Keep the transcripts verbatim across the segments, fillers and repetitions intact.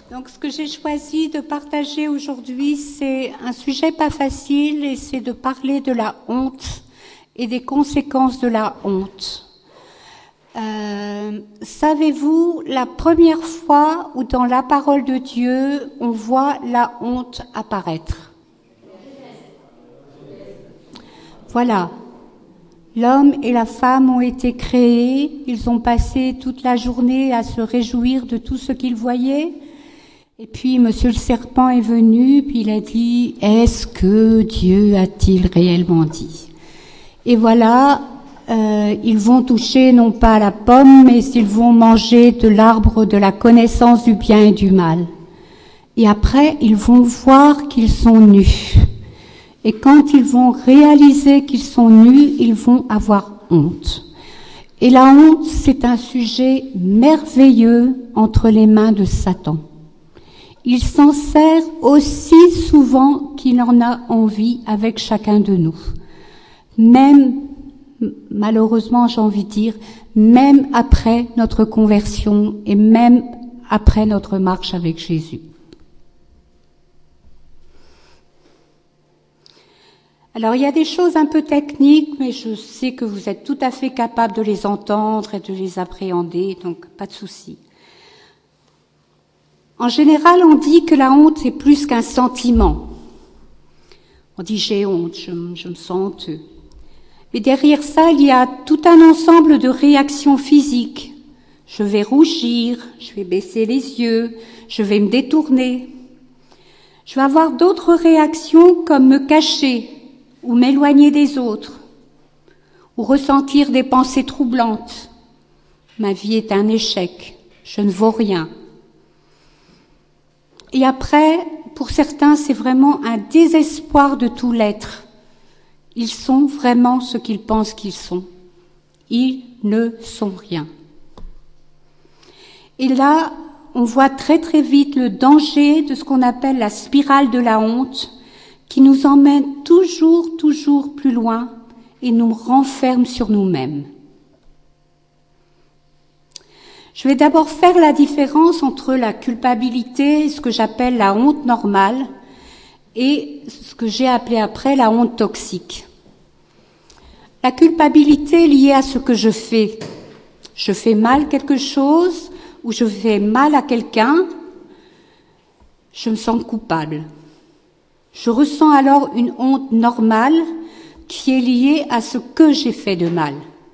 Donc, ce que j'ai choisi de partager aujourd'hui, c'est un sujet pas facile, et c'est de parler de la honte et des conséquences de la honte. Euh, savez-vous la première fois où dans la parole de Dieu, on voit la honte apparaître? Voilà. L'homme et la femme ont été créés, ils ont passé toute la journée à se réjouir de tout ce qu'ils voyaient. Et puis, Monsieur le Serpent est venu, puis il a dit, est-ce que Dieu a-t-il réellement dit? Et voilà, euh, ils vont toucher non pas à la pomme, mais ils vont manger de l'arbre de la connaissance du bien et du mal. Et après, ils vont voir qu'ils sont nus. Et quand ils vont réaliser qu'ils sont nus, ils vont avoir honte. Et la honte, c'est un sujet merveilleux entre les mains de Satan. Il s'en sert aussi souvent qu'il en a envie avec chacun de nous. Même, malheureusement, j'ai envie de dire, même après notre conversion et même après notre marche avec Jésus. Alors, il y a des choses un peu techniques, mais je sais que vous êtes tout à fait capable de les entendre et de les appréhender, donc pas de souci. En général, on dit que la honte est plus qu'un sentiment. On dit j'ai honte, je, je me sens honteux. Mais derrière ça, il y a tout un ensemble de réactions physiques. Je vais rougir, je vais baisser les yeux, je vais me détourner. Je vais avoir d'autres réactions comme me cacher ou m'éloigner des autres ou ressentir des pensées troublantes. Ma vie est un échec, je ne vaux rien. Et après, pour certains, c'est vraiment un désespoir de tout l'être. Ils sont vraiment ce qu'ils pensent qu'ils sont. Ils ne sont rien. Et là, on voit très très vite le danger de ce qu'on appelle la spirale de la honte, qui nous emmène toujours, toujours plus loin et nous renferme sur nous-mêmes. Je vais d'abord faire la différence entre la culpabilité, ce que j'appelle la honte normale, et ce que j'ai appelé après la honte toxique. La culpabilité est liée à ce que je fais. Je fais mal quelque chose ou je fais mal à quelqu'un, je me sens coupable. Je ressens alors une honte normale qui est liée à ce que j'ai fait de mal.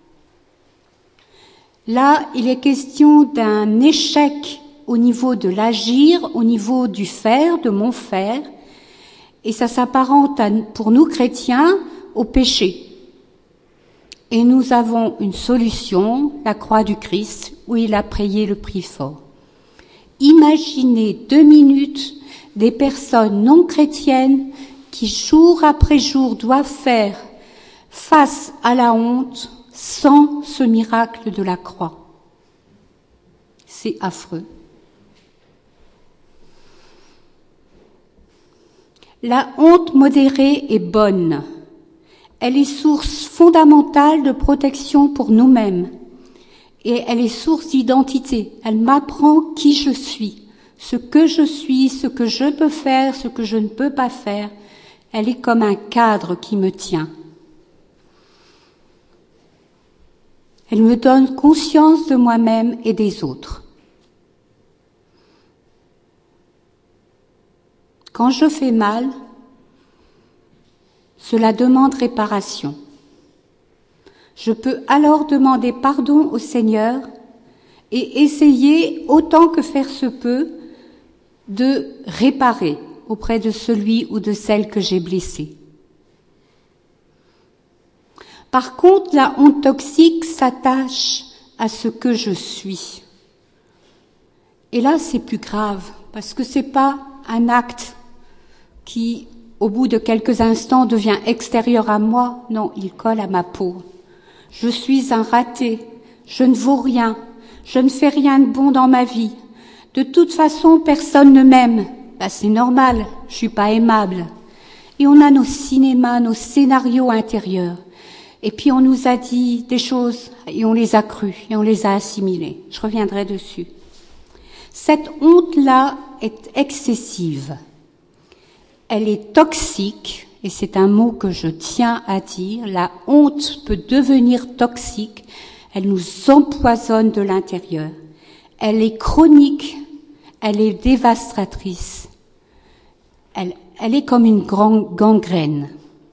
Là, il est question d'un échec au niveau de l'agir, au niveau du faire, de mon faire, et ça s'apparente à, pour nous chrétiens au péché. Et nous avons une solution, la croix du Christ, où il a payé le prix fort. Imaginez deux minutes des personnes non chrétiennes qui, jour après jour, doivent faire face à la honte sans ce miracle de la croix. C'est affreux. La honte modérée est bonne. Elle est source fondamentale de protection pour nous-mêmes. Et elle est source d'identité. Elle m'apprend qui je suis, ce que je suis, ce que je peux faire, ce que je ne peux pas faire. Elle est comme un cadre qui me tient. Elle me donne conscience de moi-même et des autres. Quand je fais mal, cela demande réparation. Je peux alors demander pardon au Seigneur et essayer, autant que faire se peut, de réparer auprès de celui ou de celle que j'ai blessé. Par contre, la honte toxique s'attache à ce que je suis. Et là, c'est plus grave, parce que c'est pas un acte qui, au bout de quelques instants, devient extérieur à moi. Non, il colle à ma peau. Je suis un raté. Je ne vaux rien. Je ne fais rien de bon dans ma vie. De toute façon, personne ne m'aime. Ben, c'est normal. Je suis pas aimable. Et on a nos cinémas, nos scénarios intérieurs. Et puis on nous a dit des choses et on les a crues et on les a assimilées. Je reviendrai dessus. Cette honte-là est excessive. Elle est toxique, et c'est un mot que je tiens à dire. La honte peut devenir toxique. Elle nous empoisonne de l'intérieur. Elle est chronique. Elle est dévastatrice. Elle, elle est comme une grande gangrène.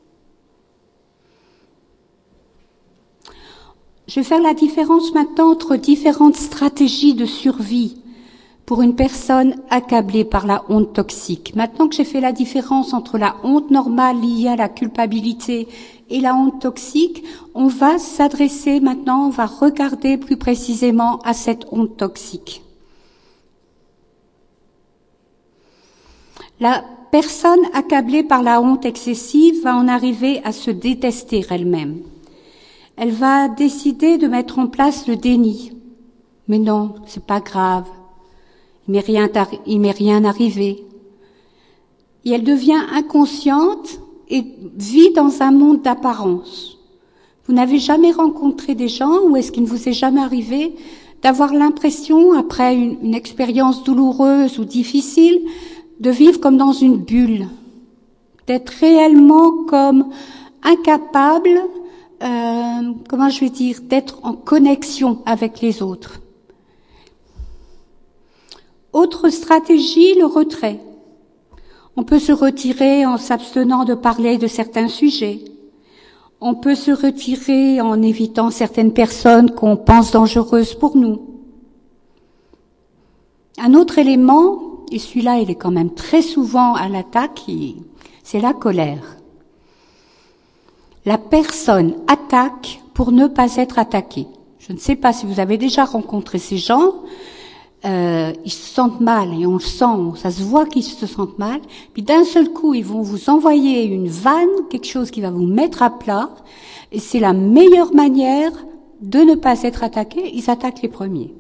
Je vais faire la différence maintenant entre différentes stratégies de survie pour une personne accablée par la honte toxique. Maintenant que j'ai fait la différence entre la honte normale liée à la culpabilité et la honte toxique, on va s'adresser maintenant, on va regarder plus précisément à cette honte toxique. La personne accablée par la honte excessive va en arriver à se détester elle-même. Elle va décider de mettre en place le déni. Mais non, c'est pas grave. Il m'est rien, il m'est rien arrivé. Et elle devient inconsciente et vit dans un monde d'apparence. Vous n'avez jamais rencontré des gens, ou est-ce qu'il ne vous est jamais arrivé d'avoir l'impression, après une, une expérience douloureuse ou difficile, de vivre comme dans une bulle, d'être réellement comme incapable, euh, comment je vais dire, d'être en connexion avec les autres. Autre stratégie, le retrait. On peut se retirer en s'abstenant de parler de certains sujets. On peut se retirer en évitant certaines personnes qu'on pense dangereuses pour nous. Un autre élément, et celui-là, il est quand même très souvent à l'attaque, c'est la colère. La personne attaque pour ne pas être attaquée. Je ne sais pas si vous avez déjà rencontré ces gens, euh, ils se sentent mal, et on le sent, ça se voit qu'ils se sentent mal, puis d'un seul coup, ils vont vous envoyer une vanne, quelque chose qui va vous mettre à plat, et c'est la meilleure manière de ne pas être attaqué, ils attaquent les premiers.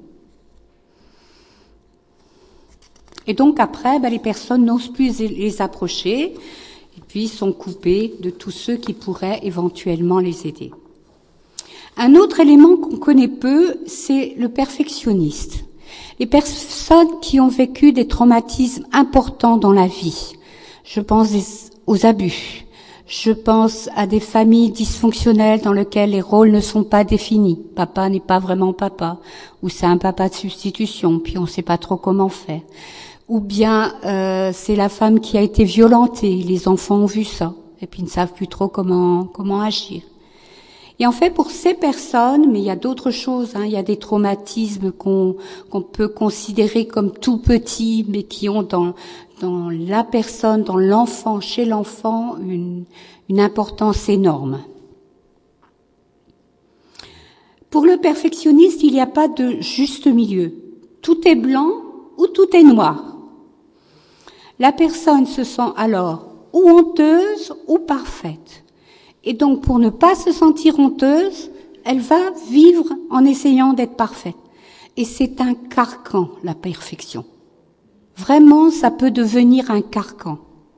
Et donc après, ben, les personnes n'osent plus les approcher, et puis sont coupées de tous ceux qui pourraient éventuellement les aider. Un autre élément qu'on connaît peu, c'est le perfectionniste. Les personnes qui ont vécu des traumatismes importants dans la vie. Je pense aux abus. Je pense à des familles dysfonctionnelles dans lesquelles les rôles ne sont pas définis. Papa n'est pas vraiment papa, ou c'est un papa de substitution, puis on ne sait pas trop comment faire. Ou bien euh, c'est la femme qui a été violentée, les enfants ont vu ça, et puis ils ne savent plus trop comment comment agir. Et en fait, pour ces personnes, mais il y a d'autres choses, hein, il y a des traumatismes qu'on qu'on peut considérer comme tout petits, mais qui ont dans dans la personne, dans l'enfant, chez l'enfant, une une importance énorme. Pour le perfectionniste, il n'y a pas de juste milieu. Tout est blanc ou tout est noir. La personne se sent alors ou honteuse ou parfaite. Et donc, pour ne pas se sentir honteuse, elle va vivre en essayant d'être parfaite. Et c'est un carcan, la perfection. Vraiment, ça peut devenir un carcan.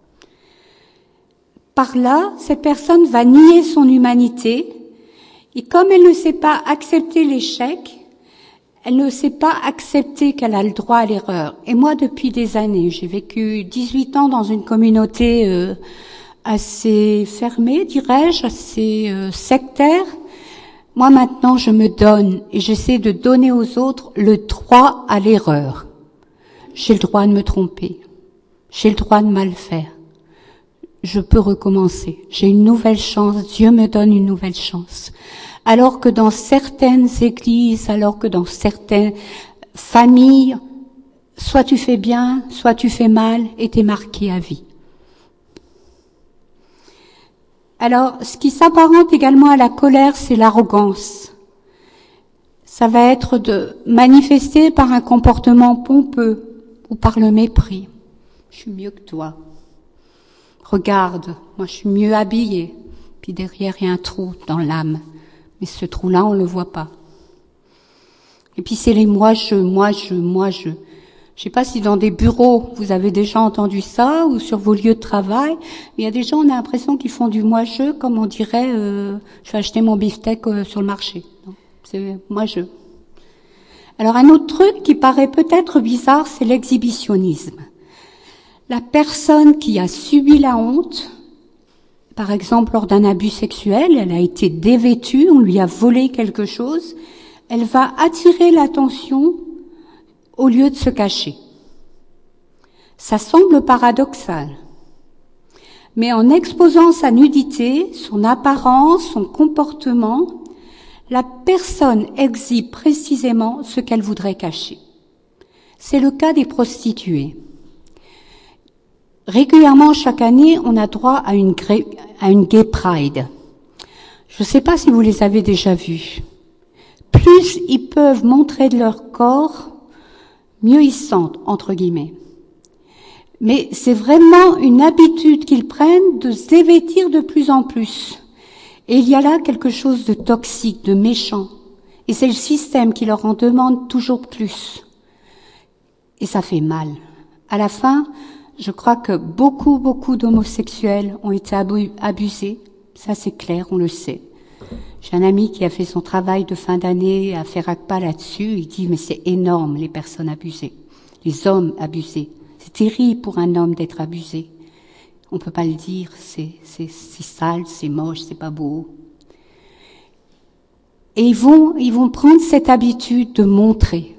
Par là, cette personne va nier son humanité, et comme elle ne sait pas accepter l'échec, elle ne sait pas accepter qu'elle a le droit à l'erreur. Et moi, depuis des années, j'ai vécu dix-huit ans dans une communauté euh, assez fermée, dirais-je, assez euh, sectaire. Moi, maintenant, je me donne et j'essaie de donner aux autres le droit à l'erreur. J'ai le droit de me tromper. J'ai le droit de mal faire. Je peux recommencer. J'ai une nouvelle chance. Dieu me donne une nouvelle chance. Alors que dans certaines églises, alors que dans certaines familles, soit tu fais bien, soit tu fais mal, et t'es marqué à vie. Alors, ce qui s'apparente également à la colère, c'est l'arrogance. Ça va être de manifester par un comportement pompeux ou par le mépris. Je suis mieux que toi. Regarde, moi je suis mieux habillée. Puis derrière, il y a un trou dans l'âme. Mais ce trou-là, on ne le voit pas. Et puis c'est les moi-je, moi-je, moi-je. Je ne sais pas si dans des bureaux, vous avez déjà entendu ça, ou sur vos lieux de travail. Mais il y a des gens, on a l'impression qu'ils font du moi-je, comme on dirait, euh, je vais acheter mon beefsteak euh, sur le marché. Non, c'est moi-je. Alors un autre truc qui paraît peut-être bizarre, c'est l'exhibitionnisme. La personne qui a subi la honte, par exemple lors d'un abus sexuel, elle a été dévêtue, on lui a volé quelque chose, elle va attirer l'attention au lieu de se cacher. Ça semble paradoxal. Mais en exposant sa nudité, son apparence, son comportement, la personne exhibe précisément ce qu'elle voudrait cacher. C'est le cas des prostituées. Régulièrement, chaque année, on a droit à une, gay, à une gay pride. Je ne sais pas si vous les avez déjà vus. Plus ils peuvent montrer de leur corps, mieux ils se sentent, entre guillemets. Mais c'est vraiment une habitude qu'ils prennent de se dévêtir de plus en plus. Et il y a là quelque chose de toxique, de méchant. Et c'est le système qui leur en demande toujours plus. Et ça fait mal. À la fin, je crois que beaucoup, beaucoup d'homosexuels ont été abusés. Ça, c'est clair, on le sait. J'ai un ami qui a fait son travail de fin d'année à FERACPA là-dessus. Il dit, mais c'est énorme, les personnes abusées. Les hommes abusés. C'est terrible pour un homme d'être abusé. On peut pas le dire, c'est, c'est, c'est sale, c'est moche, c'est pas beau. Et ils vont, ils vont prendre cette habitude de montrer.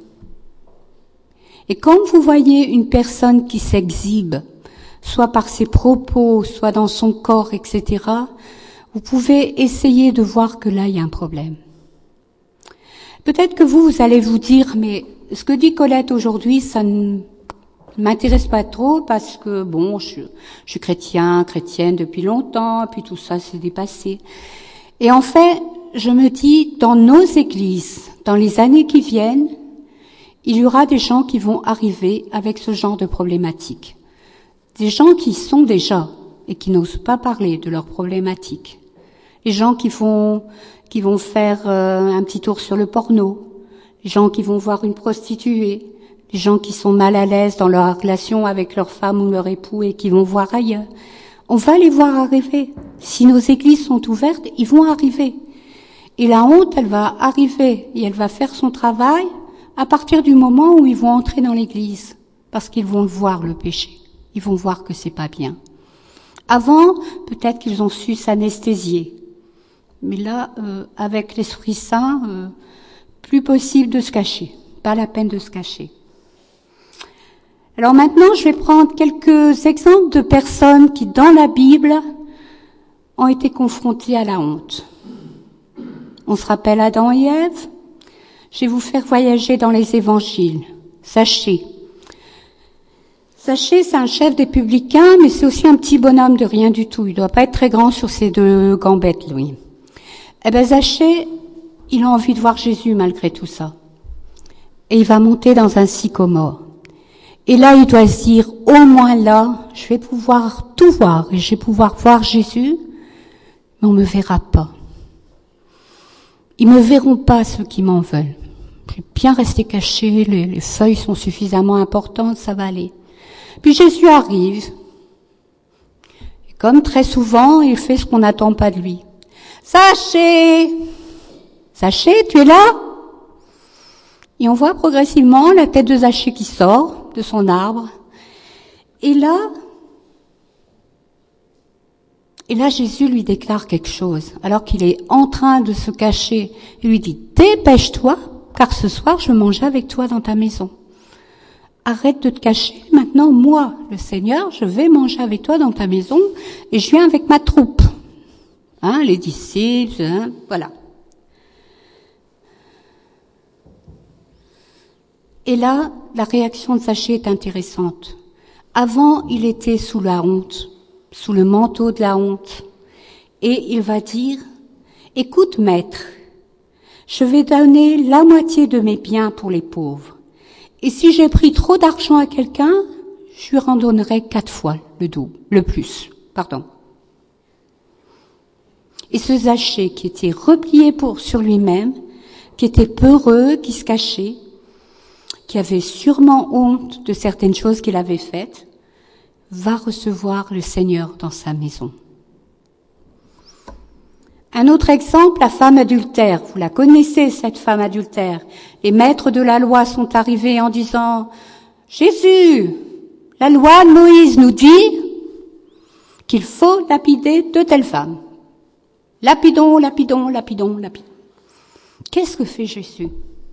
Et quand vous voyez une personne qui s'exhibe, soit par ses propos, soit dans son corps, et cetera, vous pouvez essayer de voir que là, il y a un problème. Peut-être que vous, vous allez vous dire, mais ce que dit Colette aujourd'hui, ça ne m'intéresse pas trop parce que, bon, je, je suis chrétien, chrétienne depuis longtemps, puis tout ça s'est dépassé. Et en fait, je me dis, dans nos églises, dans les années qui viennent, il y aura des gens qui vont arriver avec ce genre de problématiques. Des gens qui sont déjà et qui n'osent pas parler de leurs problématiques. Les gens qui vont, qui vont faire euh, un petit tour sur le porno. Les gens qui vont voir une prostituée. Les gens qui sont mal à l'aise dans leur relation avec leur femme ou leur époux et qui vont voir ailleurs. On va les voir arriver. Si nos églises sont ouvertes, ils vont arriver. Et la honte, elle va arriver et elle va faire son travail à partir du moment où ils vont entrer dans l'église. Parce qu'ils vont voir le péché. Ils vont voir que c'est pas bien. Avant, peut-être qu'ils ont su s'anesthésier. Mais là, euh, avec l'Esprit Saint, euh, plus possible de se cacher. Pas la peine de se cacher. Alors maintenant, je vais prendre quelques exemples de personnes qui, dans la Bible, ont été confrontées à la honte. On se rappelle Adam et Ève. Je vais vous faire voyager dans les évangiles. Zachée. Zachée, c'est un chef des publicains, mais c'est aussi un petit bonhomme de rien du tout. Il doit pas être très grand sur ses deux gambettes, lui. Eh ben, Zachée, il a envie de voir Jésus malgré tout ça. Et il va monter dans un sycomore. Et là, il doit se dire, au moins là, je vais pouvoir tout voir, et je vais pouvoir voir Jésus, mais on me verra pas. Ils me verront pas, ceux qui m'en veulent. Je vais bien rester caché, les, les feuilles sont suffisamment importantes, ça va aller. Puis Jésus arrive. Et comme très souvent, il fait ce qu'on n'attend pas de lui. Zachée! Zachée, tu es là? Et on voit progressivement la tête de Zachée qui sort de son arbre. Et là, et là, Jésus lui déclare quelque chose, alors qu'il est en train de se cacher. Il lui dit, dépêche-toi, car ce soir, je mangerai avec toi dans ta maison. Arrête de te cacher. Maintenant, moi, le Seigneur, je vais manger avec toi dans ta maison, et je viens avec ma troupe. Hein, les disciples, hein, voilà. Et là, la réaction de Zachée est intéressante. Avant, il était sous la honte, sous le manteau de la honte. Et il va dire, « Écoute, maître, je vais donner la moitié de mes biens pour les pauvres. Et si j'ai pris trop d'argent à quelqu'un, je lui en donnerai quatre fois le double, le plus, pardon. » Et ce Zachée qui était replié pour, sur lui-même, qui était peureux, qui se cachait, qui avait sûrement honte de certaines choses qu'il avait faites, va recevoir le Seigneur dans sa maison. Un autre exemple, la femme adultère. Vous la connaissez, cette femme adultère. Les maîtres de la loi sont arrivés en disant « Jésus, la loi de Moïse nous dit qu'il faut lapider de telles femmes. Lapidons, lapidons, lapidons, lapidons. » Qu'est-ce que fait Jésus?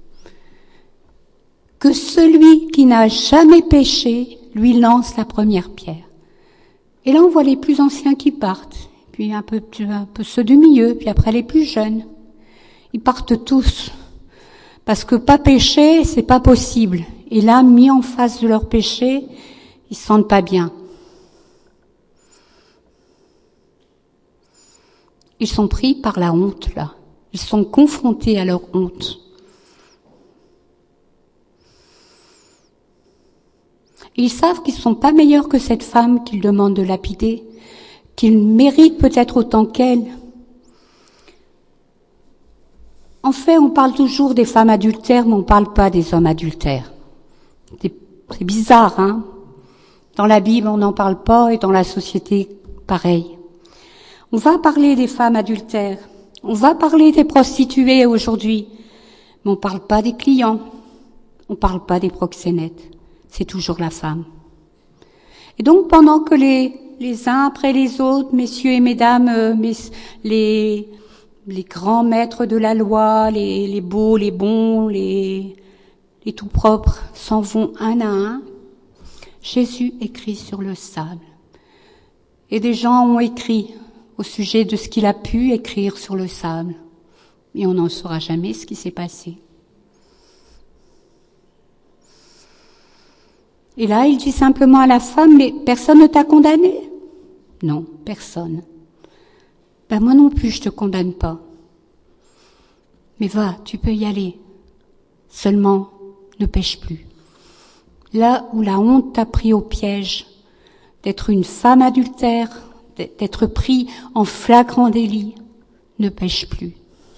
Que celui qui n'a jamais péché lui lance la première pierre. Et là, on voit les plus anciens qui partent, puis un peu, un peu ceux du milieu, puis après les plus jeunes. Ils partent tous, parce que pas pécher, c'est pas possible. Et là, mis en face de leur péché, ils se sentent pas bien. Ils sont pris par la honte, là. Ils sont confrontés à leur honte. Et ils savent qu'ils ne sont pas meilleurs que cette femme qu'ils demandent de lapider, qu'ils méritent peut-être autant qu'elle. En fait, on parle toujours des femmes adultères, mais on ne parle pas des hommes adultères. C'est, c'est bizarre, hein? Dans la Bible, on n'en parle pas, et dans la société, pareil. On va parler des femmes adultères, on va parler des prostituées aujourd'hui, mais on ne parle pas des clients, on ne parle pas des proxénètes. C'est toujours la femme. Et donc, pendant que les, les uns après les autres, messieurs et mesdames, euh, mes, les, les grands maîtres de la loi, les, les beaux, les bons, les, les tout propres, s'en vont un à un, Jésus écrit sur le sable. Et des gens ont écrit au sujet de ce qu'il a pu écrire sur le sable. Mais on n'en saura jamais ce qui s'est passé. Et là, il dit simplement à la femme, mais personne ne t'a condamné? Non, personne. Ben moi non plus, je te condamne pas. Mais va, tu peux y aller. Seulement, ne pêche plus. Là où la honte t'a pris au piège, d'être une femme adultère, d'être pris en flagrant délit, ne pêche plus.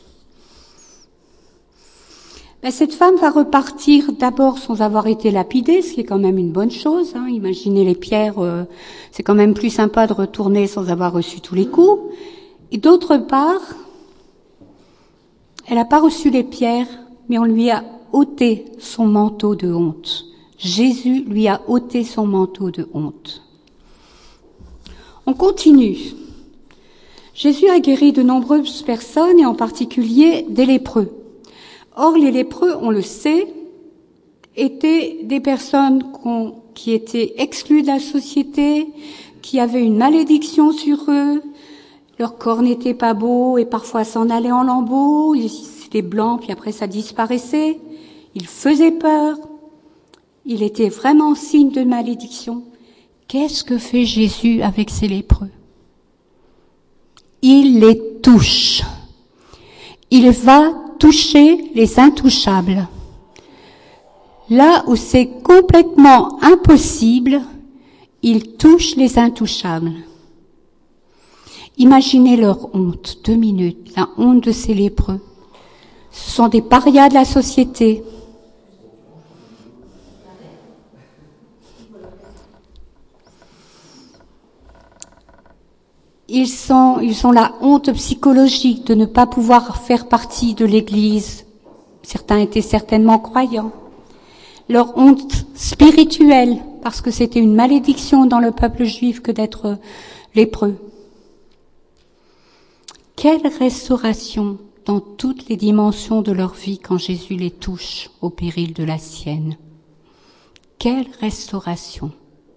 Ben, cette femme va repartir d'abord sans avoir été lapidée, ce qui est quand même une bonne chose. Hein. Imaginez les pierres, euh, c'est quand même plus sympa de retourner sans avoir reçu tous les coups. Et d'autre part, elle n'a pas reçu les pierres, mais on lui a ôté son manteau de honte. Jésus lui a ôté son manteau de honte. On continue. Jésus a guéri de nombreuses personnes, et en particulier des lépreux. Or, les lépreux, on le sait, étaient des personnes qu'on, qui étaient exclues de la société, qui avaient une malédiction sur eux, leur corps n'était pas beau et parfois s'en allait en lambeaux, c'était blanc puis après ça disparaissait, ils faisaient peur, il était vraiment signe de malédiction. Qu'est-ce que fait Jésus avec ces lépreux? Il les touche. Il va toucher les intouchables. Là où c'est complètement impossible, il touche les intouchables. Imaginez leur honte, deux minutes, la honte de ces lépreux. Ce sont des parias de la société. Ils sont, ils ont la honte psychologique de ne pas pouvoir faire partie de l'Église. Certains étaient certainement croyants. Leur honte spirituelle, parce que c'était une malédiction dans le peuple juif que d'être lépreux. Quelle restauration dans toutes les dimensions de leur vie quand Jésus les touche au péril de la sienne. Quelle restauration!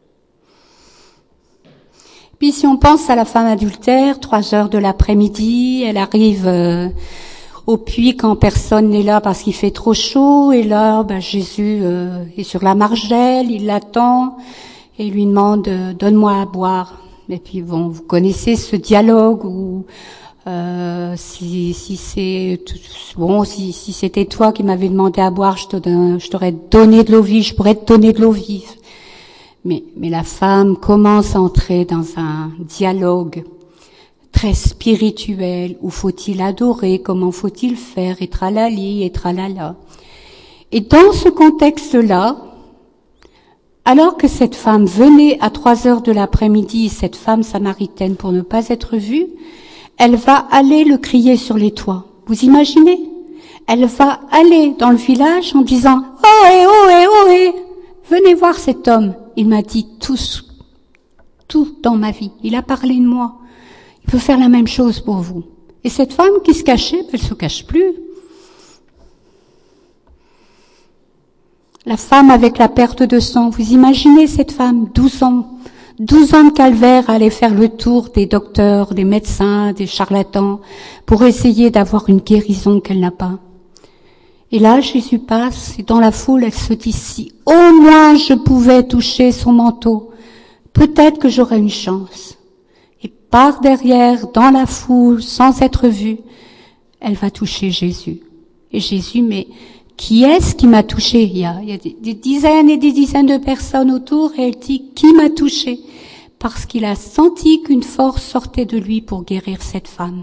Puis si on pense à la femme adultère, trois heures de l'après-midi, elle arrive euh, au puits quand personne n'est là parce qu'il fait trop chaud, et là, ben, Jésus euh, est sur la margelle, il l'attend et il lui demande euh, « donne-moi à boire ». Et puis bon, vous connaissez ce dialogue où euh, si, si c'est bon, si, si c'était toi qui m'avais demandé à boire, je, te, je t'aurais donné de l'eau vive, je pourrais te donner de l'eau vive. Mais, mais la femme commence à entrer dans un dialogue très spirituel. Où faut-il adorer? Comment faut-il faire? Et tralali, et tralala. Et dans ce contexte-là, alors que cette femme venait à trois heures de l'après-midi, cette femme samaritaine, pour ne pas être vue, elle va aller le crier sur les toits. Vous imaginez? Elle va aller dans le village en disant « Ohé, ohé, ohé, venez voir cet homme. Il m'a dit tout, tout dans ma vie. Il a parlé de moi. Il peut faire la même chose pour vous. » Et cette femme qui se cachait, elle se cache plus. La femme avec la perte de sang, vous imaginez cette femme, douze ans, douze ans de calvaire à aller faire le tour des docteurs, des médecins, des charlatans, pour essayer d'avoir une guérison qu'elle n'a pas. Et là, Jésus passe, et dans la foule, elle se dit, si au moins je pouvais toucher son manteau, peut-être que j'aurais une chance. Et par derrière, dans la foule, sans être vue, elle va toucher Jésus. Et Jésus, mais qui est-ce qui m'a touché? Il y a, il y a des, des dizaines et des dizaines de personnes autour, et elle dit, qui m'a touché? Parce qu'il a senti qu'une force sortait de lui pour guérir cette femme.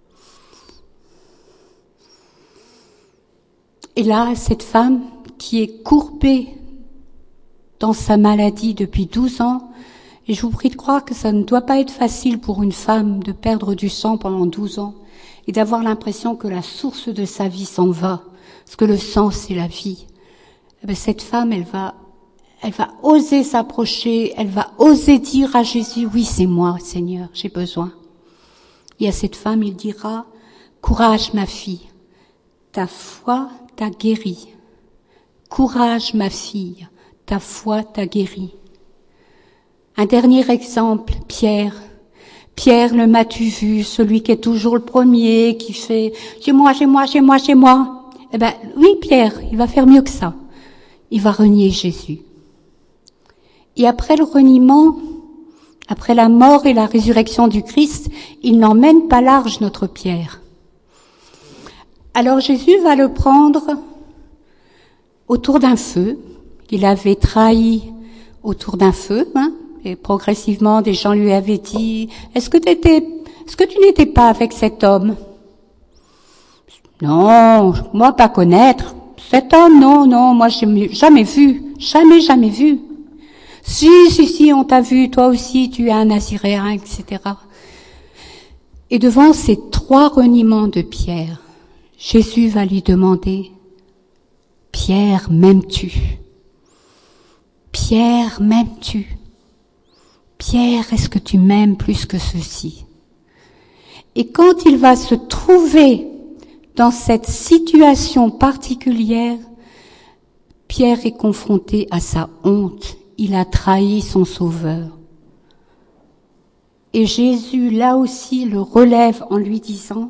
Et là, cette femme qui est courbée dans sa maladie depuis douze ans, et je vous prie de croire que ça ne doit pas être facile pour une femme de perdre du sang pendant douze ans et d'avoir l'impression que la source de sa vie s'en va, parce que le sang, c'est la vie. Eh bien, cette femme, elle va, elle va oser s'approcher, elle va oser dire à Jésus, oui, c'est moi, Seigneur, j'ai besoin. Et à cette femme, il dira, courage, ma fille, ta foi t'a guéri. Courage, ma fille, ta foi t'a guéri. Un dernier exemple, Pierre. Pierre, le m'as-tu vu, celui qui est toujours le premier, qui fait « chez moi, chez moi, chez moi, chez moi ». Eh ben, oui, Pierre, il va faire mieux que ça. Il va renier Jésus. Et après le reniement, après la mort et la résurrection du Christ, il n'emmène pas large notre Pierre. Alors Jésus va le prendre autour d'un feu. Il avait trahi autour d'un feu, hein, et progressivement des gens lui avaient dit, est-ce que t'étais, est-ce que tu n'étais pas avec cet homme? Non, moi pas connaître. Cet homme, non, non, moi j'ai jamais vu, jamais, jamais vu. Si, si, si, on t'a vu, toi aussi, tu es un Naziréen, et cetera. Et devant ces trois reniements de Pierre, Jésus va lui demander, Pierre, m'aimes-tu? Pierre, m'aimes-tu? Pierre, est-ce que tu m'aimes plus que ceci? Et quand il va se trouver dans cette situation particulière, Pierre est confronté à sa honte. Il a trahi son Sauveur. Et Jésus, là aussi, le relève en lui disant,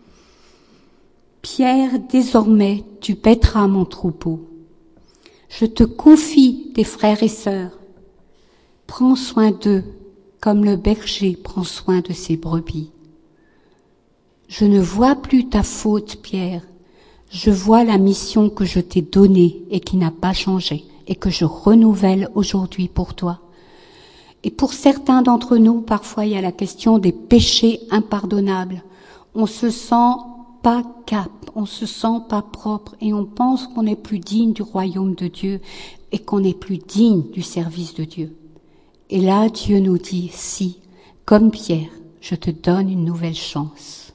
Pierre, désormais, tu paîtras mon troupeau. Je te confie tes frères et sœurs. Prends soin d'eux, comme le berger prend soin de ses brebis. Je ne vois plus ta faute, Pierre. Je vois la mission que je t'ai donnée et qui n'a pas changé et que je renouvelle aujourd'hui pour toi. Et pour certains d'entre nous, parfois, il y a la question des péchés impardonnables. On se sent pas cap, on se sent pas propre et on pense qu'on n'est plus digne du royaume de Dieu et qu'on n'est plus digne du service de Dieu. Et là, Dieu nous dit, si, comme Pierre, je te donne une nouvelle chance.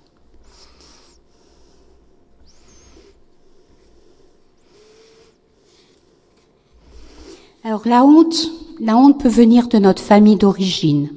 Alors la honte, la honte peut venir de notre famille d'origine.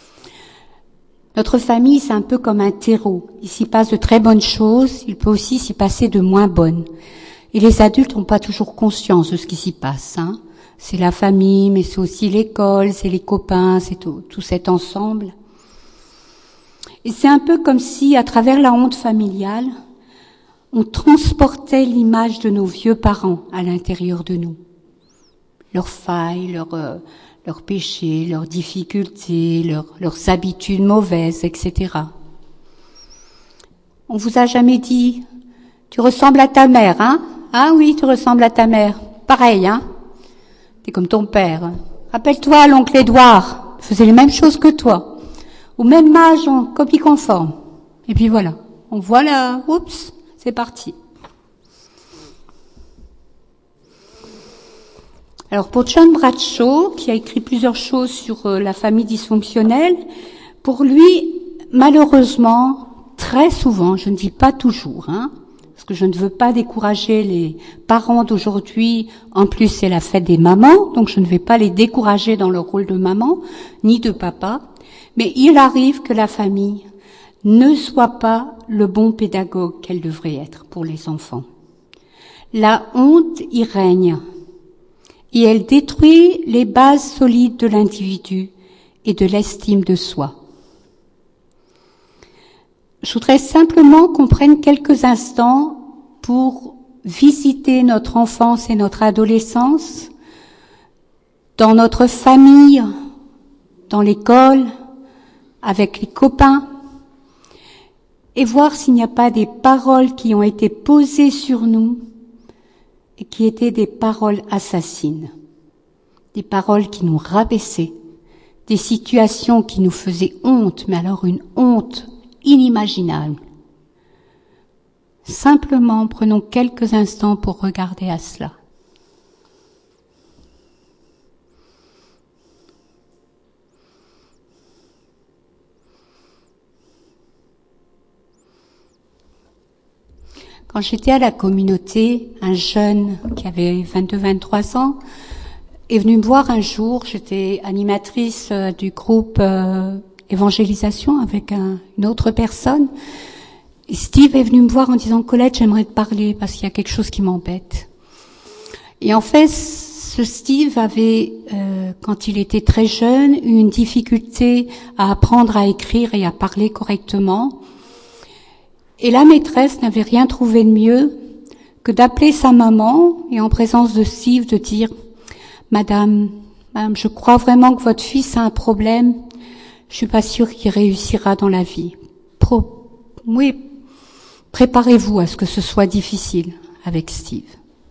Notre famille, c'est un peu comme un terreau. Il s'y passe de très bonnes choses, il peut aussi s'y passer de moins bonnes. Et les adultes n'ont pas toujours conscience de ce qui s'y passe. Hein. C'est la famille, mais c'est aussi l'école, c'est les copains, c'est tout, tout cet ensemble. Et c'est un peu comme si, à travers la honte familiale, on transportait l'image de nos vieux parents à l'intérieur de nous. Leurs failles, leurs, euh, leurs péchés, leurs difficultés, leurs, leurs habitudes mauvaises, et cetera. On vous a jamais dit, tu ressembles à ta mère, hein? Ah oui, tu ressembles à ta mère. Pareil, hein? T'es comme ton père. Rappelle-toi, l'oncle Édouard faisait les mêmes choses que toi. Au même âge, on copie conforme. Et puis voilà. On voit là, oups, c'est parti. Alors pour John Bradshaw, qui a écrit plusieurs choses sur euh, la famille dysfonctionnelle, pour lui, malheureusement, très souvent, je ne dis pas toujours, hein, parce que je ne veux pas décourager les parents d'aujourd'hui. En plus, c'est la fête des mamans, donc je ne vais pas les décourager dans leur rôle de maman, ni de papa. Mais il arrive que la famille ne soit pas le bon pédagogue qu'elle devrait être pour les enfants. La honte y règne, et elle détruit les bases solides de l'individu et de l'estime de soi. Je voudrais simplement qu'on prenne quelques instants pour visiter notre enfance et notre adolescence dans notre famille, dans l'école, avec les copains, et voir s'il n'y a pas des paroles qui ont été posées sur nous et qui étaient des paroles assassines, des paroles qui nous rabaissaient, des situations qui nous faisaient honte, mais alors une honte inimaginable. Simplement, prenons quelques instants pour regarder à cela. Quand j'étais à la communauté, un jeune qui avait vingt-deux vingt-trois ans est venu me voir un jour. J'étais animatrice du groupe euh, évangélisation avec un, une autre personne. Et Steve est venu me voir en disant « Colette, j'aimerais te parler parce qu'il y a quelque chose qui m'embête. » Et en fait, ce Steve avait, euh, quand il était très jeune, eu une difficulté à apprendre à écrire et à parler correctement. Et la maîtresse n'avait rien trouvé de mieux que d'appeler sa maman et en présence de Steve de dire « Madame, madame, je crois vraiment que votre fils a un problème. Je suis pas sûre qu'il réussira dans la vie. Pro, oui, préparez-vous à ce que ce soit difficile avec Steve. »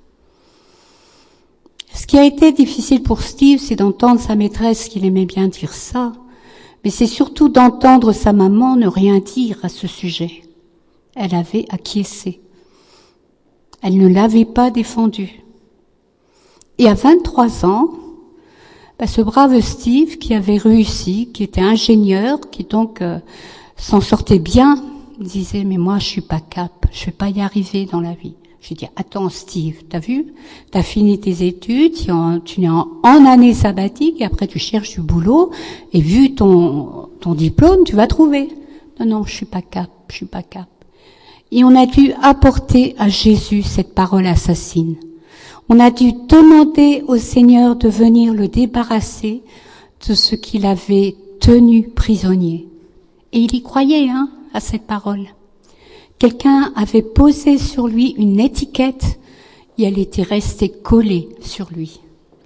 Ce qui a été difficile pour Steve, c'est d'entendre sa maîtresse qu'il aimait bien dire ça, mais c'est surtout d'entendre sa maman ne rien dire à ce sujet. Elle avait acquiescé. Elle ne l'avait pas défendu. Et à vingt-trois ans, bah, ce brave Steve qui avait réussi, qui était ingénieur, qui donc euh, s'en sortait bien, il disait « Mais moi, je suis pas cap, je vais pas y arriver dans la vie. » J'ai dit « Attends Steve, t'as vu? T'as fini tes études, tu es en, tu es en, en année sabbatique, et après tu cherches du boulot, et vu ton, ton diplôme, tu vas trouver. » Non, non, je suis pas cap, je suis pas cap. Et on a dû apporter à Jésus cette parole assassine. On a dû demander au Seigneur de venir le débarrasser de ce qu'il avait tenu prisonnier. Et il y croyait, hein, à cette parole. Quelqu'un avait posé sur lui une étiquette et elle était restée collée sur lui.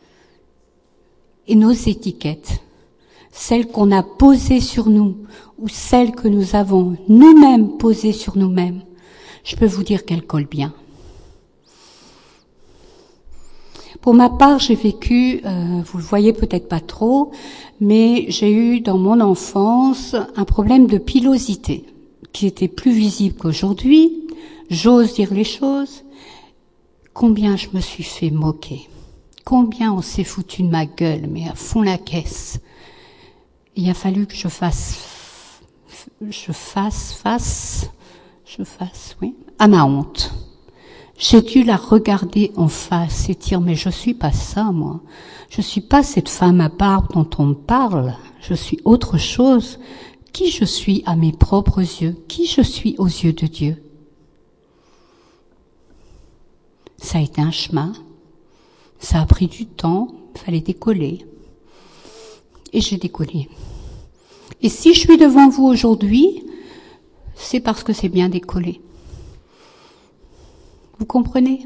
Et nos étiquettes, celles qu'on a posées sur nous ou celles que nous avons nous-mêmes posées sur nous-mêmes, je peux vous dire qu'elles collent bien. Pour ma part, j'ai vécu, euh, vous le voyez peut-être pas trop, mais j'ai eu dans mon enfance un problème de pilosité qui était plus visible qu'aujourd'hui. J'ose dire les choses. Combien je me suis fait moquer. Combien on s'est foutu de ma gueule, mais à fond la caisse. Il a fallu que je fasse, je fasse face, je fasse, oui, à ma honte. J'ai dû la regarder en face et dire, mais je suis pas ça, moi. Je suis pas cette femme à barbe dont on me parle. Je suis autre chose. Qui je suis à mes propres yeux? Qui je suis aux yeux de Dieu? Ça a été un chemin. Ça a pris du temps. Il fallait décoller. Et j'ai décollé. Et si je suis devant vous aujourd'hui, c'est parce que c'est bien décollé. Vous comprenez?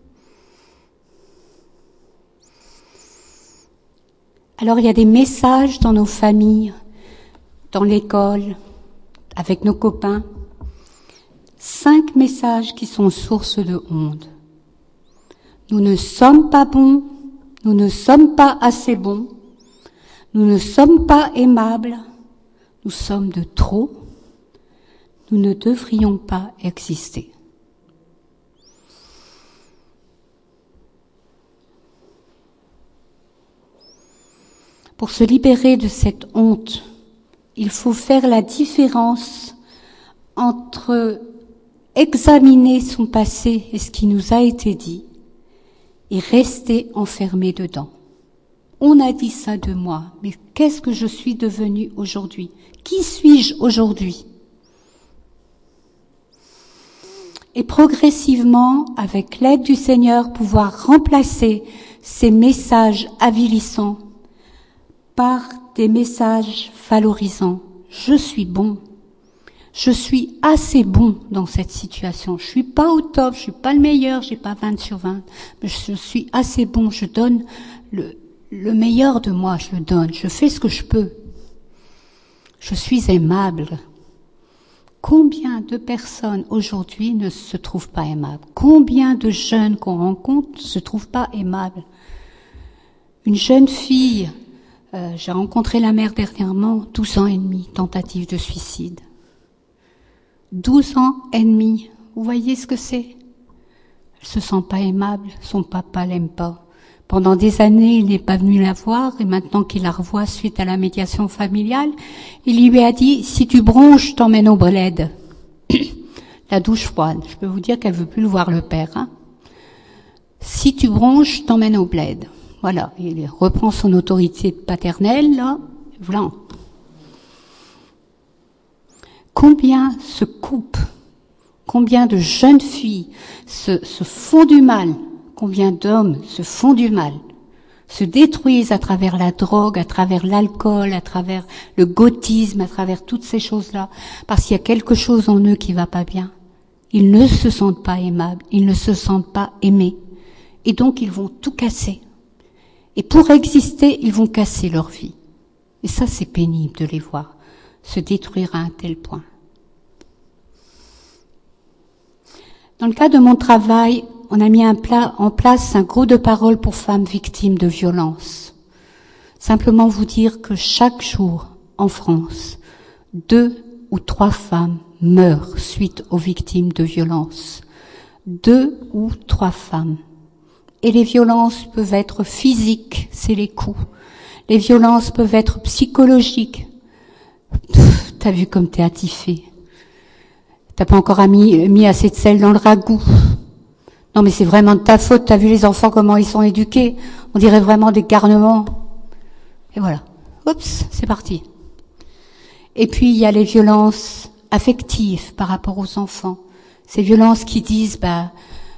Alors il y a des messages dans nos familles, dans l'école, avec nos copains. Cinq messages qui sont source de honte. Nous ne sommes pas bons, nous ne sommes pas assez bons, nous ne sommes pas aimables, nous sommes de trop, nous ne devrions pas exister. Pour se libérer de cette honte, il faut faire la différence entre examiner son passé et ce qui nous a été dit et rester enfermé dedans. On a dit ça de moi, mais qu'est-ce que je suis devenue aujourd'hui? Qui suis-je aujourd'hui? Et progressivement, avec l'aide du Seigneur, pouvoir remplacer ces messages avilissants par des messages valorisants. Je suis bon. Je suis assez bon dans cette situation. Je suis pas au top, je suis pas le meilleur, j'ai pas vingt sur vingt, mais je suis assez bon. Je donne le, le meilleur de moi, je le donne. Je fais ce que je peux. Je suis aimable. Combien de personnes aujourd'hui ne se trouvent pas aimables? Combien de jeunes qu'on rencontre ne se trouvent pas aimables? Une jeune fille, euh, j'ai rencontré la mère dernièrement, douze ans et demi, tentative de suicide. douze ans et demi, vous voyez ce que c'est? Elle se sent pas aimable, son papa l'aime pas. Pendant des années, il n'est pas venu la voir, et maintenant qu'il la revoit suite à la médiation familiale, il lui a dit, si tu bronches, je t'emmène au bled. La douche froide, je peux vous dire qu'elle veut plus le voir, le père. Hein. Si tu bronches, je t'emmène au bled. Voilà, il reprend son autorité paternelle, là, voilà. Combien se coupent, combien de jeunes filles se, se font du mal, combien d'hommes se font du mal, se détruisent à travers la drogue, à travers l'alcool, à travers le gautisme, à travers toutes ces choses-là, parce qu'il y a quelque chose en eux qui va pas bien. Ils ne se sentent pas aimables, ils ne se sentent pas aimés, et donc ils vont tout casser. Et pour exister, ils vont casser leur vie. Et ça, c'est pénible de les voir se détruire à un tel point. Dans le cas de mon travail, on a mis un pla- en place un groupe de parole pour femmes victimes de violences. Simplement vous dire que chaque jour, en France, deux ou trois femmes meurent suite aux victimes de violences. Deux ou trois femmes. Et les violences peuvent être physiques, c'est les coups. Les violences peuvent être psychologiques. Pff, t'as vu comme t'es attifé. T'as pas encore mis, mis assez de sel dans le ragoût. Non mais c'est vraiment de ta faute, t'as vu les enfants comment ils sont éduqués. On dirait vraiment des garnements. Et voilà. Oups, c'est parti. Et puis il y a les violences affectives par rapport aux enfants. Ces violences qui disent, bah,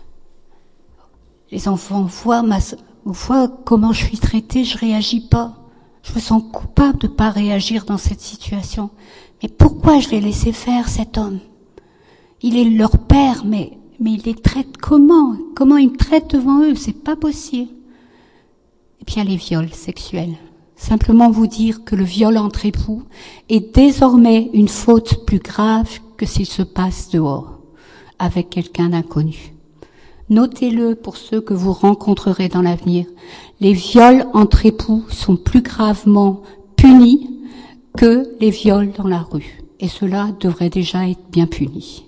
les enfants voient ma, voient comment je suis traitée, je réagis pas. Je me sens coupable de pas réagir dans cette situation. Mais pourquoi je l'ai laissé faire, cet homme? Il est leur père, mais, mais il les traite comment? Comment il me traite devant eux? C'est pas possible. Et puis il y a les viols sexuels. Simplement vous dire que le viol entre époux est désormais une faute plus grave que s'il se passe dehors, avec quelqu'un d'inconnu. Notez-le pour ceux que vous rencontrerez dans l'avenir. Les viols entre époux sont plus gravement punis que les viols dans la rue. Et cela devrait déjà être bien puni.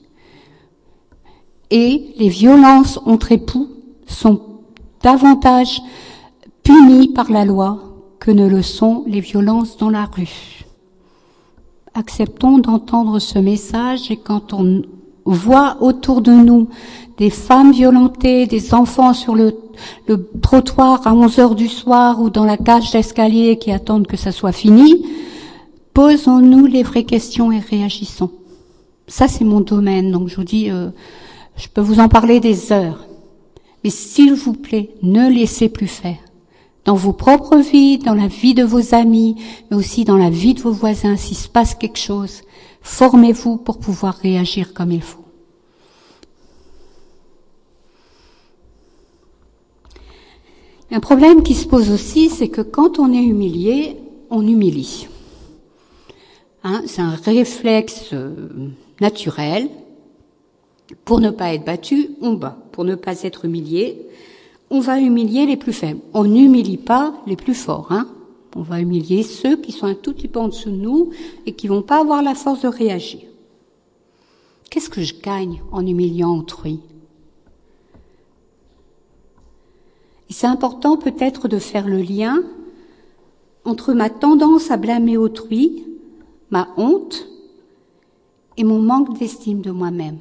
Et les violences entre époux sont davantage punies par la loi que ne le sont les violences dans la rue. Acceptons d'entendre ce message, et quand on voit autour de nous des femmes violentées, des enfants sur le, le trottoir à onze heures du soir ou dans la cage d'escalier qui attendent que ça soit fini, posons-nous les vraies questions et réagissons. Ça, c'est mon domaine, donc je vous dis, euh, je peux vous en parler des heures. Mais s'il vous plaît, ne laissez plus faire. Dans vos propres vies, dans la vie de vos amis, mais aussi dans la vie de vos voisins, s'il se passe quelque chose, formez-vous pour pouvoir réagir comme il faut. Un problème qui se pose aussi, c'est que quand on est humilié, on humilie. Hein, c'est un réflexe euh, naturel. Pour ne pas être battu, on bat. Pour ne pas être humilié, on va humilier les plus faibles. On n'humilie pas les plus forts. Hein. On va humilier ceux qui sont un tout petit peu en dessous de nous et qui vont pas avoir la force de réagir. Qu'est-ce que je gagne en humiliant autrui? Et c'est important peut-être de faire le lien entre ma tendance à blâmer autrui, ma honte, et mon manque d'estime de moi-même.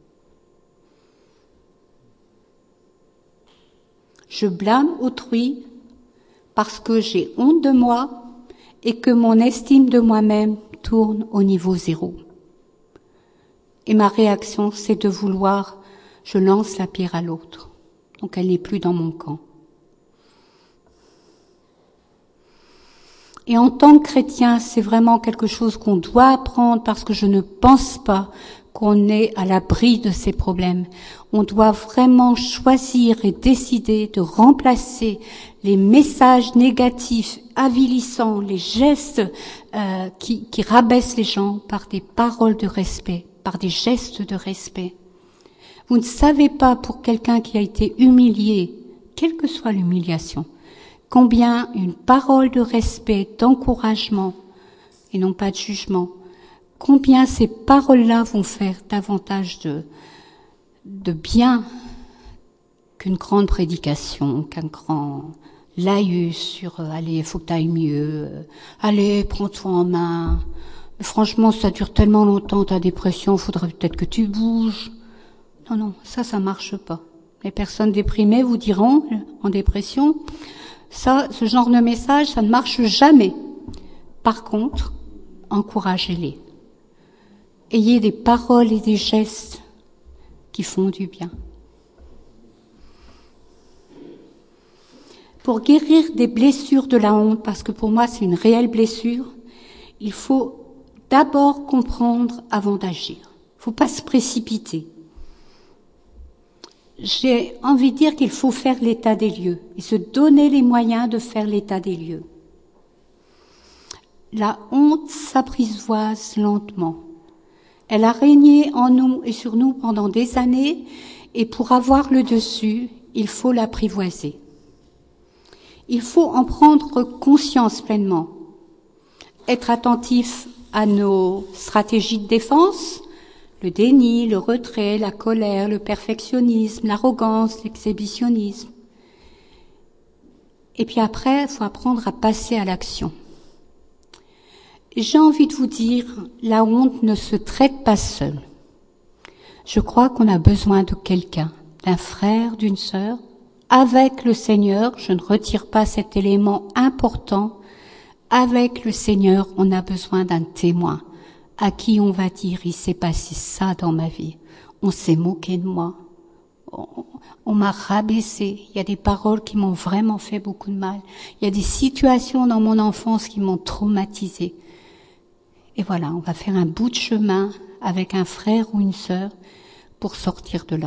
Je blâme autrui parce que j'ai honte de moi et que mon estime de moi-même tourne au niveau zéro. Et ma réaction, c'est de vouloir, je lance la pierre à l'autre. Donc elle n'est plus dans mon camp. Et en tant que chrétien, c'est vraiment quelque chose qu'on doit apprendre parce que je ne pense pas qu'on est à l'abri de ces problèmes. On doit vraiment choisir et décider de remplacer les messages négatifs, avilissants, les gestes euh, qui, qui rabaissent les gens par des paroles de respect, par des gestes de respect. Vous ne savez pas pour quelqu'un qui a été humilié, quelle que soit l'humiliation, combien une parole de respect, d'encouragement, et non pas de jugement, combien ces paroles-là vont faire davantage de, de bien qu'une grande prédication, qu'un grand laïus sur euh, « allez, il faut que tu ailles mieux, euh, allez, prends-toi en main ». Mais franchement, ça dure tellement longtemps, ta dépression, il faudrait peut-être que tu bouges. Non, non, ça, ça marche pas. Les personnes déprimées vous diront, en dépression, ça, ce genre de message, ça ne marche jamais. Par contre, encouragez-les. Ayez des paroles et des gestes qui font du bien. Pour guérir des blessures de la honte, parce que pour moi c'est une réelle blessure, il faut d'abord comprendre avant d'agir. Il ne faut pas se précipiter. J'ai envie de dire qu'il faut faire l'état des lieux et se donner les moyens de faire l'état des lieux. La honte s'apprivoise lentement. Elle a régné en nous et sur nous pendant des années et pour avoir le dessus, il faut l'apprivoiser. Il faut en prendre conscience pleinement, être attentif à nos stratégies de défense, le déni, le retrait, la colère, le perfectionnisme, l'arrogance, l'exhibitionnisme. Et puis après, il faut apprendre à passer à l'action. J'ai envie de vous dire, la honte ne se traite pas seule. Je crois qu'on a besoin de quelqu'un, d'un frère, d'une sœur. Avec le Seigneur, je ne retire pas cet élément important. Avec le Seigneur, on a besoin d'un témoin à qui on va dire, il s'est passé ça dans ma vie. On s'est moqué de moi. On, on m'a rabaissé. Il y a des paroles qui m'ont vraiment fait beaucoup de mal. Il y a des situations dans mon enfance qui m'ont traumatisée. Et voilà, on va faire un bout de chemin avec un frère ou une sœur pour sortir de là.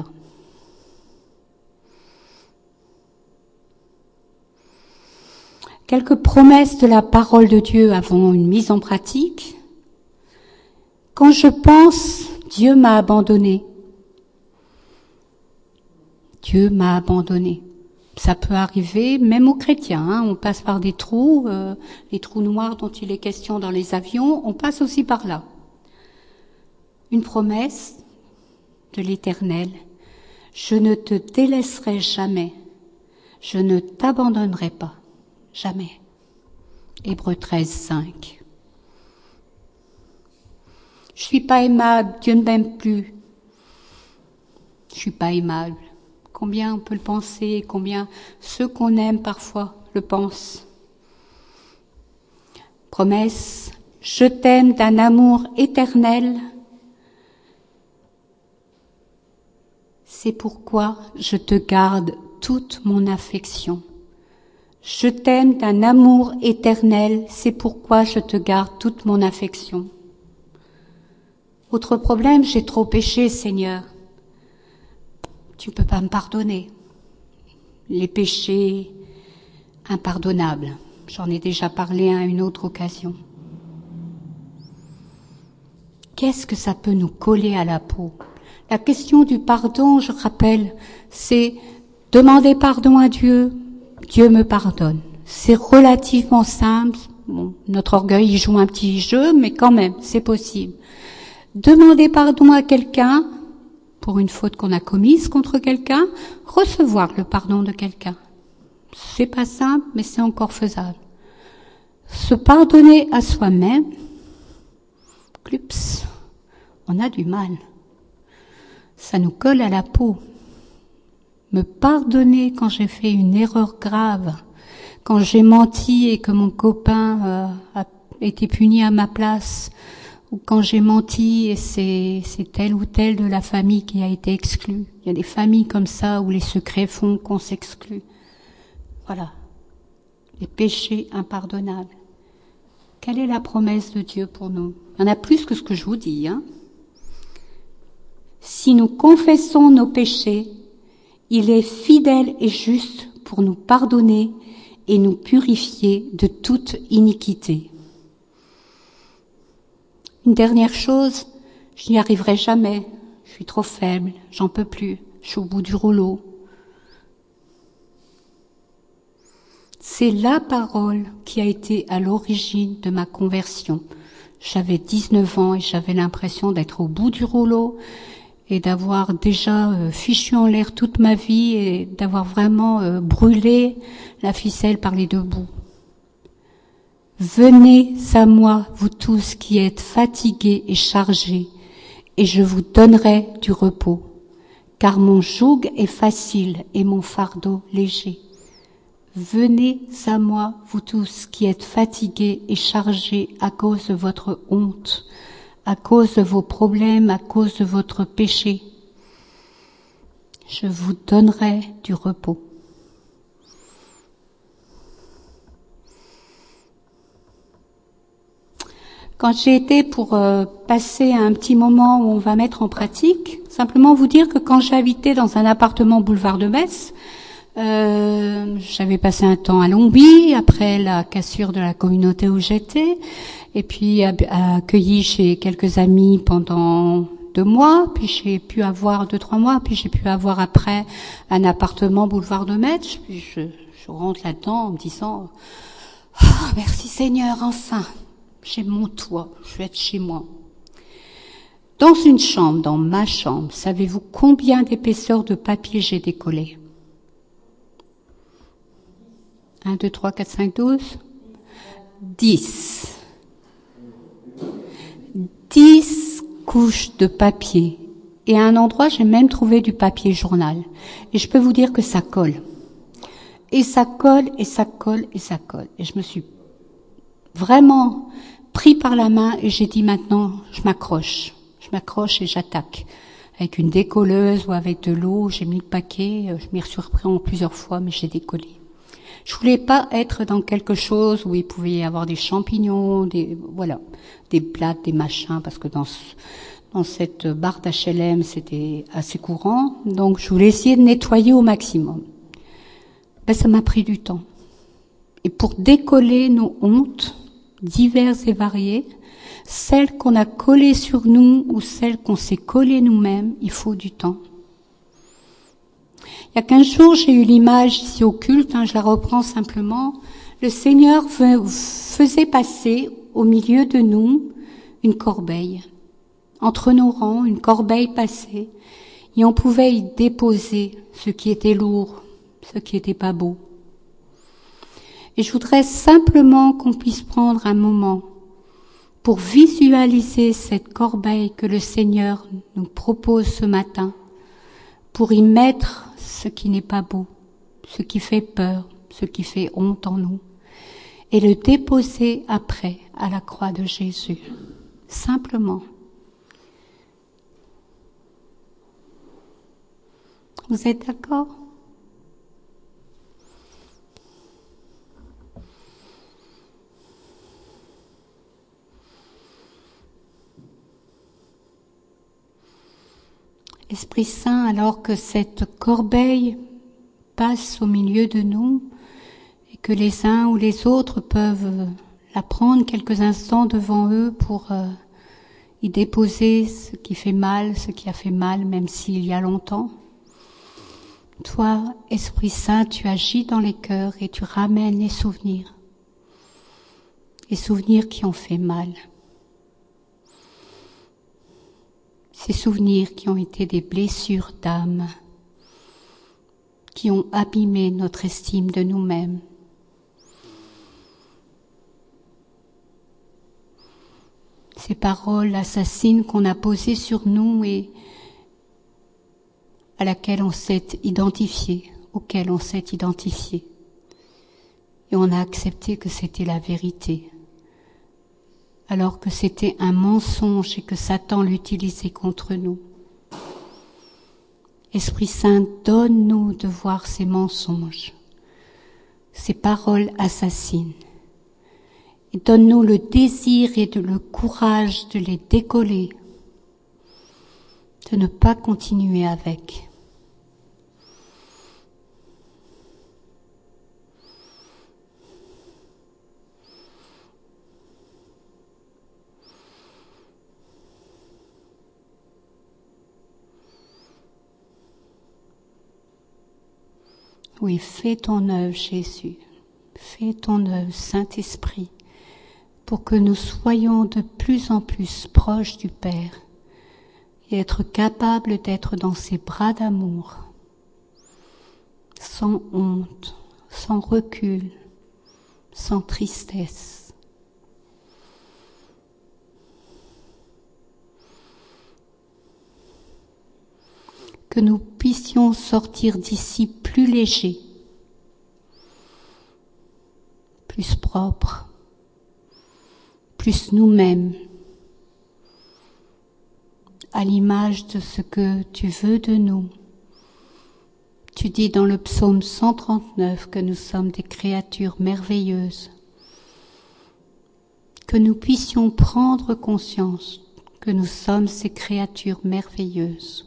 Quelques promesses de la parole de Dieu avant une mise en pratique. Quand je pense, Dieu m'a abandonné. Dieu m'a abandonné. Ça peut arriver même aux chrétiens. Hein. On passe par des trous, euh, les trous noirs dont il est question dans les avions, on passe aussi par là. Une promesse de l'Éternel. Je ne te délaisserai jamais. Je ne t'abandonnerai pas. Jamais. Hébreux treize, cinq. Je suis pas aimable, Dieu ne m'aime plus. Je suis pas aimable. Combien on peut le penser, combien ceux qu'on aime parfois le pensent. Promesse, je t'aime d'un amour éternel. C'est pourquoi je te garde toute mon affection. Je t'aime d'un amour éternel, c'est pourquoi je te garde toute mon affection. Autre problème, j'ai trop péché, Seigneur. Tu ne peux pas me pardonner. Les péchés impardonnables, j'en ai déjà parlé à une autre occasion. Qu'est-ce que ça peut nous coller à la peau? La question du pardon, je rappelle, c'est demander pardon à Dieu, Dieu me pardonne. C'est relativement simple. Bon, notre orgueil y joue un petit jeu, mais quand même, c'est possible. Demander pardon à quelqu'un pour une faute qu'on a commise contre quelqu'un, recevoir le pardon de quelqu'un. C'est pas simple, mais c'est encore faisable. Se pardonner à soi-même, clups, on a du mal. Ça nous colle à la peau. Me pardonner quand j'ai fait une erreur grave, quand j'ai menti et que mon copain euh, a été puni à ma place, ou quand j'ai menti et c'est, c'est tel ou tel de la famille qui a été exclu. Il y a des familles comme ça où les secrets font qu'on s'exclut. Voilà. Les péchés impardonnables. Quelle est la promesse de Dieu pour nous? Il y en a plus que ce que je vous dis, hein. Si nous confessons nos péchés, il est fidèle et juste pour nous pardonner et nous purifier de toute iniquité. Une dernière chose, je n'y arriverai jamais. Je suis trop faible, j'en peux plus, je suis au bout du rouleau. C'est la parole qui a été à l'origine de ma conversion. J'avais dix-neuf ans et j'avais l'impression d'être au bout du rouleau et d'avoir déjà euh, fichu en l'air toute ma vie et d'avoir vraiment euh, brûlé la ficelle par les deux bouts. Venez à moi, vous tous qui êtes fatigués et chargés, et je vous donnerai du repos, car mon joug est facile et mon fardeau léger. Venez à moi, vous tous qui êtes fatigués et chargés à cause de votre honte, à cause de vos problèmes, à cause de votre péché. Je vous donnerai du repos. Quand j'ai été pour euh, passer un petit moment où on va mettre en pratique, simplement vous dire que quand j'habitais dans un appartement boulevard de Metz, euh, j'avais passé un temps à Longby, après la cassure de la communauté où j'étais, et puis accueilli chez quelques amis pendant deux mois, puis j'ai pu avoir deux, trois mois, puis j'ai pu avoir après un appartement boulevard de Metz, puis je, je rentre là-dedans en me disant oh, « Merci Seigneur, enfin !» J'ai mon toit, je vais être chez moi. Dans une chambre, dans ma chambre, savez-vous combien d'épaisseur de papier j'ai décollé? un, deux, trois, quatre, cinq, douze dix. dix couches de papier. Et à un endroit, j'ai même trouvé du papier journal. Et je peux vous dire que ça colle. Et ça colle, et ça colle, et ça colle. Et je me suis vraiment pris par la main et j'ai dit maintenant, je m'accroche. Je m'accroche et j'attaque. Avec une décolleuse ou avec de l'eau, j'ai mis le paquet, je m'y suis repris en plusieurs fois, mais j'ai décollé. Je voulais pas être dans quelque chose où il pouvait y avoir des champignons, des, voilà, des blattes, des machins, parce que dans ce, dans cette barre d'H L M, c'était assez courant. Donc, je voulais essayer de nettoyer au maximum. Ben, ça m'a pris du temps. Et pour décoller nos hontes, diverses et variées, celles qu'on a collées sur nous ou celles qu'on s'est collées nous-mêmes, il faut du temps. Il y a quinze jours, j'ai eu l'image ici au culte, hein, je la reprends simplement. Le Seigneur faisait passer au milieu de nous une corbeille. Entre nos rangs, une corbeille passait, et on pouvait y déposer ce qui était lourd, ce qui n'était pas beau. Et je voudrais simplement qu'on puisse prendre un moment pour visualiser cette corbeille que le Seigneur nous propose ce matin, pour y mettre ce qui n'est pas beau, ce qui fait peur, ce qui fait honte en nous, et le déposer après à la croix de Jésus. Simplement. Vous êtes d'accord ? Esprit Saint, alors que cette corbeille passe au milieu de nous et que les uns ou les autres peuvent la prendre quelques instants devant eux pour euh, y déposer ce qui fait mal, ce qui a fait mal, même s'il y a longtemps. Toi, Esprit Saint, tu agis dans les cœurs et tu ramènes les souvenirs, les souvenirs qui ont fait mal. Ces souvenirs qui ont été des blessures d'âme, qui ont abîmé notre estime de nous-mêmes. ces paroles assassines qu'on a posées sur nous et à laquelle on s'est identifié, auquel on s'est identifié. Et on a accepté que c'était la vérité, alors que c'était un mensonge et que Satan l'utilisait contre nous. Esprit Saint, donne-nous de voir ces mensonges, ces paroles assassines, et donne-nous le désir et le courage de les décoller, de ne pas continuer avec. Oui, fais ton œuvre, Jésus. Fais ton œuvre, Saint-Esprit, pour que nous soyons de plus en plus proches du Père et être capables d'être dans ses bras d'amour, sans honte, sans recul, sans tristesse. Que nous puissions sortir d'ici plus légers, plus propres, plus nous-mêmes, à l'image de ce que tu veux de nous. Tu dis dans le psaume cent trente-neuf que nous sommes des créatures merveilleuses, que nous puissions prendre conscience que nous sommes ces créatures merveilleuses.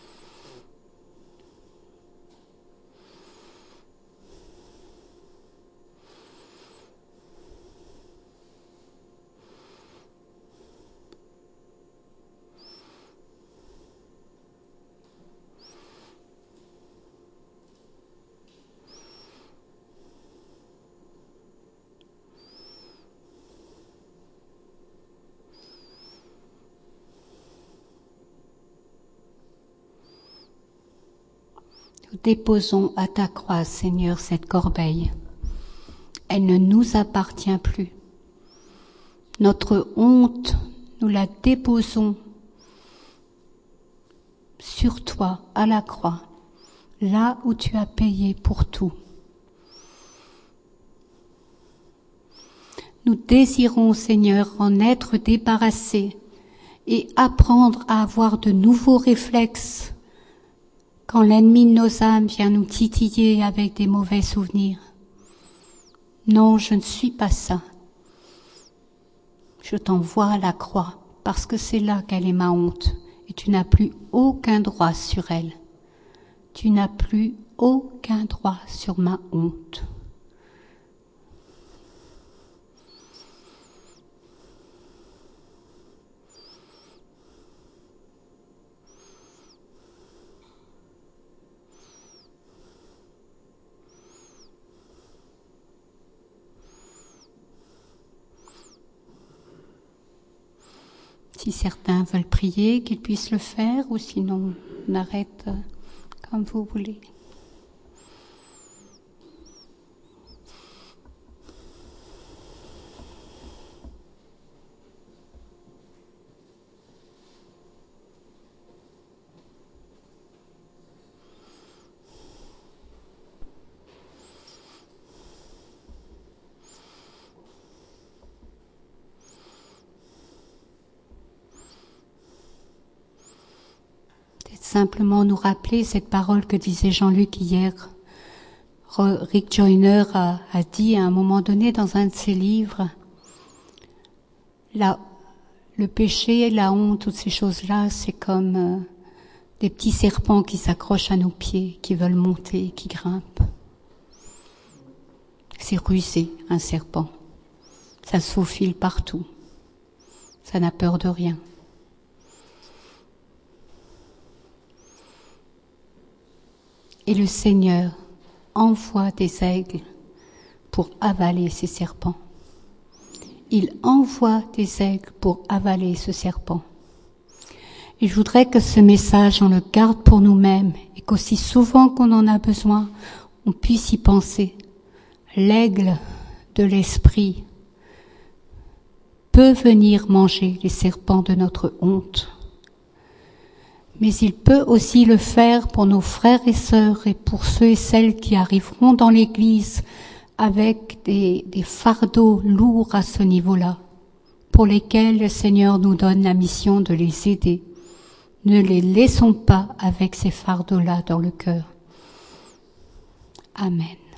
Nous déposons à ta croix, Seigneur, cette corbeille. Elle ne nous appartient plus. Notre honte, nous la déposons sur toi, à la croix, là où tu as payé pour tout. Nous désirons, Seigneur, en être débarrassés et apprendre à avoir de nouveaux réflexes quand l'ennemi de nos âmes vient nous titiller avec des mauvais souvenirs. Non, je ne suis pas ça. Je t'envoie à la croix parce que c'est là qu'elle est ma honte et tu n'as plus aucun droit sur elle. Tu n'as plus aucun droit sur ma honte. Si certains veulent prier, qu'ils puissent le faire, ou sinon on arrête comme vous voulez. Simplement nous rappeler cette parole que disait Jean-Luc hier. Rick Joyner a, a dit à un moment donné dans un de ses livres, la, le péché, la honte, toutes ces choses-là, c'est comme euh, des petits serpents qui s'accrochent à nos pieds, qui veulent monter, qui grimpent. C'est rusé, un serpent. Ça se faufile partout. Ça n'a peur de rien. Et le Seigneur envoie des aigles pour avaler ces serpents. Il envoie des aigles pour avaler ce serpent. Et je voudrais que ce message, on le garde pour nous-mêmes et qu'aussi souvent qu'on en a besoin, on puisse y penser. L'aigle de l'esprit peut venir manger les serpents de notre honte. Mais il peut aussi le faire pour nos frères et sœurs et pour ceux et celles qui arriveront dans l'Église avec des, des fardeaux lourds à ce niveau-là, pour lesquels le Seigneur nous donne la mission de les aider. Ne les laissons pas avec ces fardeaux-là dans le cœur. Amen.